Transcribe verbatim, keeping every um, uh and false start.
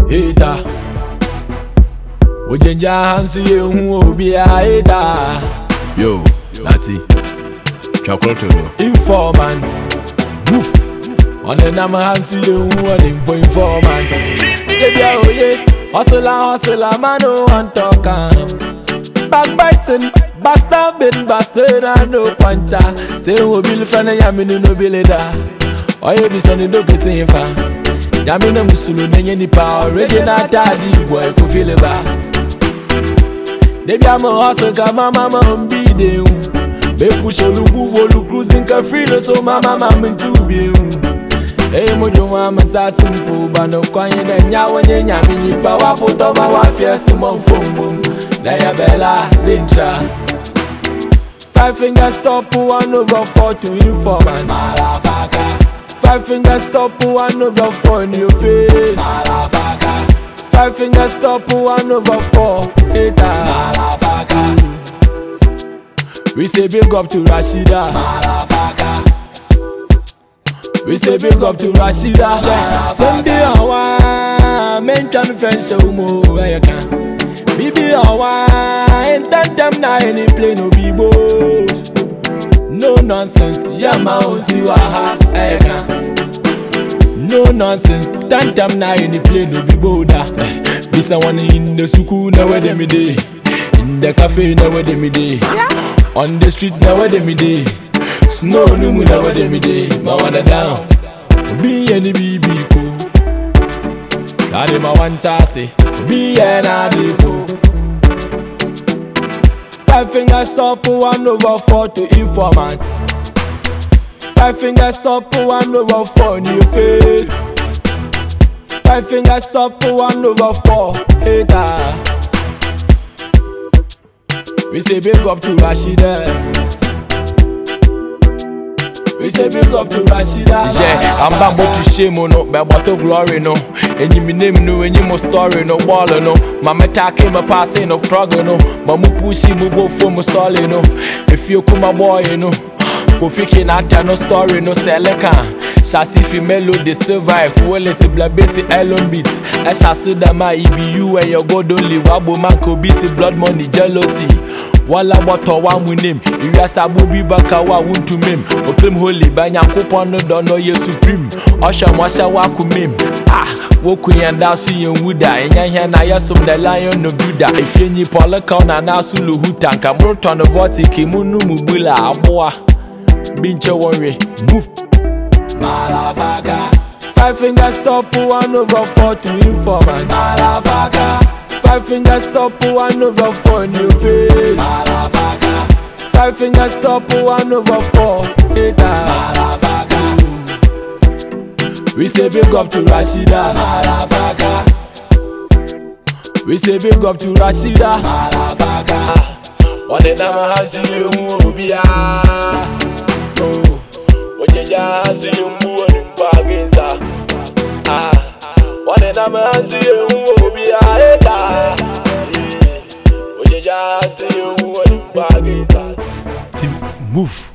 hater. Ojenja hansi yehu obi a hater. Yo, that's it. Chocolate. Informant, woof. On the name hansi yehu on info informant. Yeah, oh yeah. Hustler, hustler, man, no one talk am. Backbiting, backstabbing, bastard, and no puncher. Say who will friend and yaminu no be leader. Or you be sending dog saying fa. Yamina musulu nenye ni pa already na daddy boy ko feel it ba. They be a hustle ka mama mama be de. Be push olu move olu cruising ka free so mama mama to be. Hey mojo mama ta simple ba no kwanye na nya wonye nya mi ni pa wa puto ma wa fie simon fombo. Na ya bella lintra. Five fingers up, one over four to informant. Motherfucker. Five fingers up, one over four in your face. Motherfucker. Five fingers up, one over four. Hater. Motherfucker. We say big up to Rashida. Motherfucker. We say big up to Rashida. Sunday on one, mention friends show more where you can. Bibi awa, and that time na any play no bibo. No nonsense, yeah ma ozi waha eka. No nonsense, that time na any play no bibo da. This one in the suku na where dem dey, in the cafe na where dem dey, on the street na where dem dey, snow no mu na where dem dey. Ma wanna down, be any bibi ko. Daddy ma want to say, be an adipo. Five fingers up, one over four to informant. Five fingers up, one over four in your face. Five fingers up, one over four, hater. We say big up to Rashida. We say big up to Rashida. Yeah, I'm about to shame on no, but about to glory no. And you me name no, and you mo story no, wall no. Mama take my passing no, struggle no. Mamu pushi mu bo for mu solid no. If you come a boy no, go fiki na ta no story no seleka. Shasi fi melody still vibes, well it's black basic alone beats. I shasi da ma E B U and your God only wabo man ko busy blood money jealousy. Wala water one with him. If you sabu bi baka wa want to meme. O claim holy banya kupon no don know ye supreme. Osha mwasha wa kumim. Ah, woku yanda su yen wuda. Enya here na yasum the lion of Judah. If you ni polaka na nasu luhuta. Kamroto on the vortic munu mubula aboa. Binche worry. Move. Motherfucker. Five fingers up, one over four to informant. Motherfucker. Five fingers up, one over four in your face. Motherfucker. Five fingers up, one over four. Hater. Motherfucker. We say big up to Rashida. Motherfucker. We say big up to Rashida. Motherfucker. On the name hansi yehu obi a. Oh. Ojenja hansi yehu on impagenza. Ah. On the name hansi yehu obi a hater. Ojenja hansi yehu on impagenza. Team move.